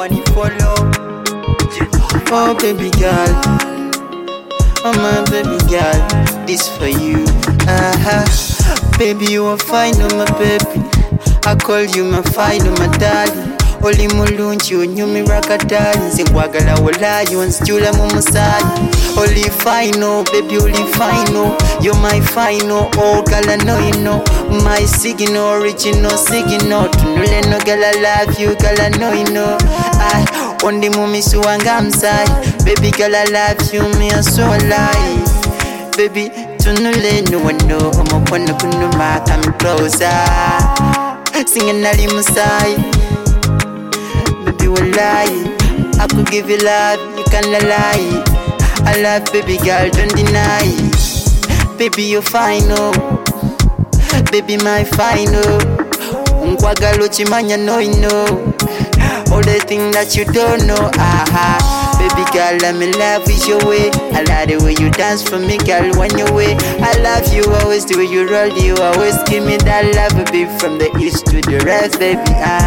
nobody follow. Oh baby girl, oh my baby girl, this for you. Baby you are fine, oh my baby. I call you my fine, oh my darling. Oli mulungi onyumi rakatali nze nkwagala walayi onzijula mu musaayi. Oli fine, oh baby oli fine, oh you're my final, oh girl I know you know my signal, original signal. Tunule no girl I love you, girl I know you know. I ondi mumisu wanga msai, baby girl I love you, me I so alive. Baby tunule no one know, omukono kunuma come closer, singing ali musai. Baby will lie, I could give you love, you cannot lie. I love baby girl, don't deny. Baby you're fine, oh baby my final. Nkwagala chimanya no you know all the things that you don't know. Baby girl I'm in love with your way. I like the way you dance for me girl when you're away. I love you always, the way you roll, you always give me that love, baby from the east to the west, baby.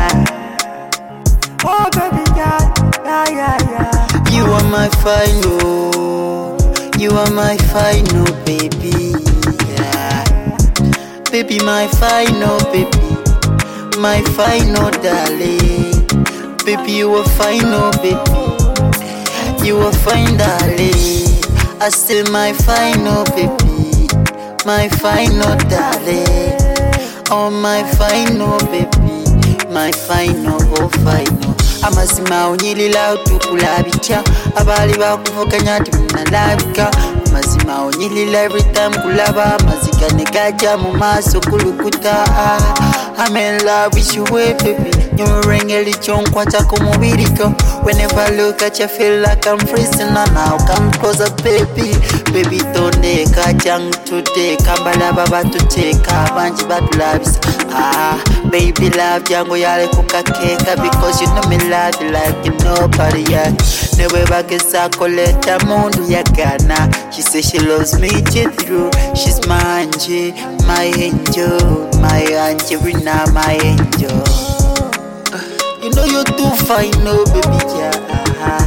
Oh baby girl, yeah. You are my final, you are my final baby, yeah. Baby my final baby, my final darling. Baby you are final baby, you are fine darling. I say my final baby, my final darling. Oh my final baby, my final, oh final. Amazima onyilila utukulabika, abali bakuvuganya ati munalabika. Amazima onyilila every time kulaba, amazika negaja mu maaso kulukuta. I'm in love with you, baby. Nyumurengeli chonkwata kumubiriko. Whenever I look at you, feel like I'm freezing. Now come closer, baby. Baby tonde kajang today, kambala baba tuteka banji batulabisa. Baby love jango yale kukakeka, because you know me love you like you nobody else. Never back is a coleta mundu ya Ghana. She says she loves me through. She's my Angie, my angel, my Angelina, my angel. You know you're too fine, no baby, yeah.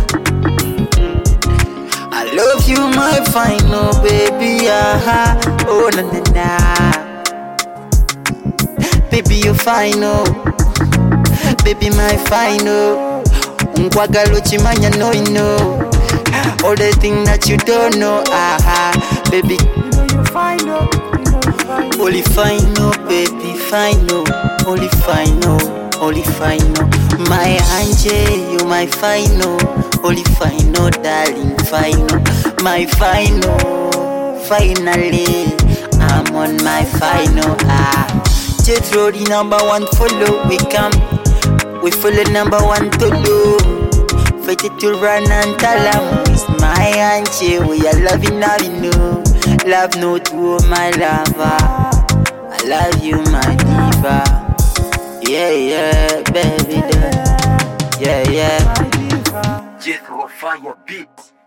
I love you, my fine, no baby, oh na na na. Baby you fine, oh baby my fine, oh nkwagala chimanya no you know all the things that you don't know, baby you know you fine, oh only fine, oh baby fine, oh only fine, oh only fine, oh my angel, you my fine, oh only fine, oh darling fine, oh my fine, oh finally I'm on my final, Jethro the number one follow, we come, we follow number one to do. Fight it to run and tell them it's my auntie, we are loving now you know. Love no to my lover, I love you my diva. Yeah, baby, yeah. Jethro fire beat.